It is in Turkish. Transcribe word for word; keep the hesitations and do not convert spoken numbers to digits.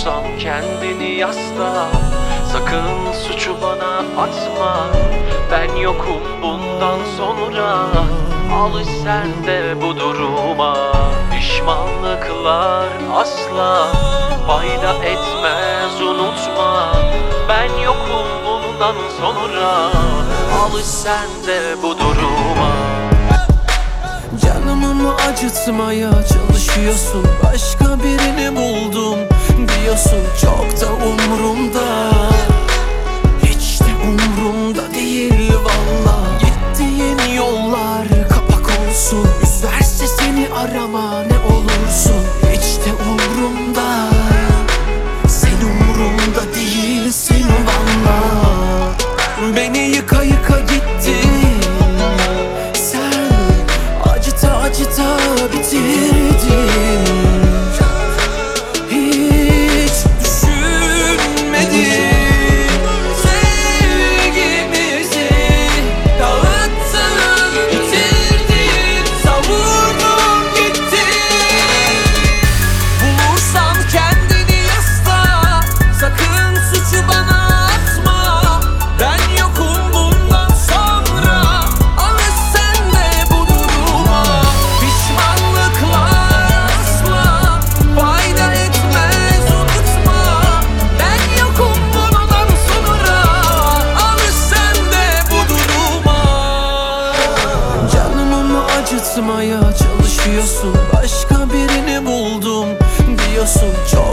Bulursan kendini yasla, sakın suçu bana atma. Ben yokum bundan sonra, alış sen de bu duruma. Pişmanlıklar asla fayda etmez, unutma. Ben yokum bundan sonra, alış sen de bu duruma. Canımı acıtmaya çalışıyorsun, başka birini buldum diyorsun, çok da umurumda. Hiç de umurumda değil valla. Gittiğin yollar kapak olsun, üzerse seni arama ne olursun. Hiç de umurumda, sen umurumda değilsin valla. Beni yıka yıka gittin, acıta acıta bitirdin. Hiç düşünmedin, sevgimizi dağıttın, bitirdin, savurdun gittin. Bulursan kendini yasla, sakın suçu bana atma. Ben yokum bundan sonra, alış sen de bu duruma. Pişmanlıklar asla fayda etmez, unutma. Ben yokum bundan sonra, alış sen de bu duruma. Canımı acıtmaya çalışıyorsun, başka birini buldum diyorsun, çok